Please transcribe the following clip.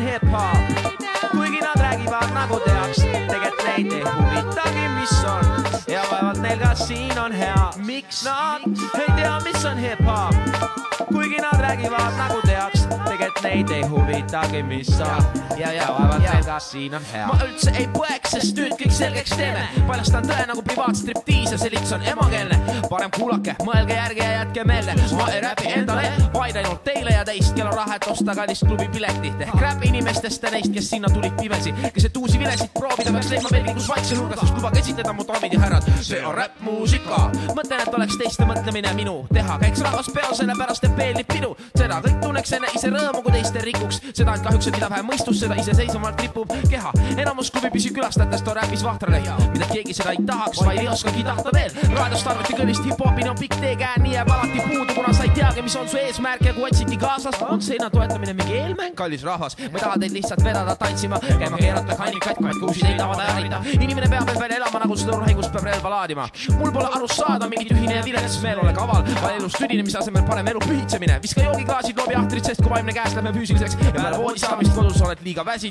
hip-hop. Kuigi nad räägivad nagu teaks, tegelikult neid ei huvitagi, mis on. Ja vaevalt neil ka siin on hea. Miks nad ei tea, mis on hip-hop? Kuigi nad räägivad nagu teaks, tegelikult neid ei huvitagi, mis on. Ja vaevalt neil ka siin on hea. Ma üldse ei põeks, sest nüüd kõik selgeks teeme. Paljastan tõe nagu privaatstriptiis ja see lits on emakeelne. Parem kuulake, mõelge järgi ja jätke meelde. Ma ei räpi endale, vaid ainult teile ja teist, kel on raha, et osta kallist klubi piletit. Ehk räpi inimestest ja neist, kes sinna tulid pimesi. Kes et uusi vilesid proovida peaks leidma pelvikus vaikse nurgas, kus luba käsitleda mu daamid ja härrad. See on räpp-muusika. Mõtlen, et oleks teiste mõtlemine minu teha. Käiks rahvas peo selle pärast, et peelib pidu. Seda kõik tunneks enne ise rõõmu, kui teiste rikuks. Seda ainult kahjuks, et mida vähe mõistus, seda iseseisvamalt ripub keha. Enamus klubi püsikülastajatest on räpis vahtrale. Mida keegi seda ei tahaks, vaid ei oskagi tahta veel. Raadiost arvuti kõlist hip-hopini on pikk tee, käe nii jääb alati puudu, kuna sa ei teagi, mis on su eesmärk ja kui otsiti kaaslast, on seina toetamine mingi eelmäng, kallis rahvas. Ma ei taha teid lihtsalt vedada tantsima, käima keerata kannikaid, kui kuusid ei tavada ja harida. Inimene peab veel elama, nagu sõdurhängus peab relva laadima. Mul pole arust saada mingi tühine ja vilets, meel ole kaval, vaid elus tüdinemise asemel parem elu pühitsemine. Viska joogiklaasid, loobi ahtrid, sest kui vaimne käest lähme füüsiliseks ja peale voodi saamist kodus oled liiga väsi.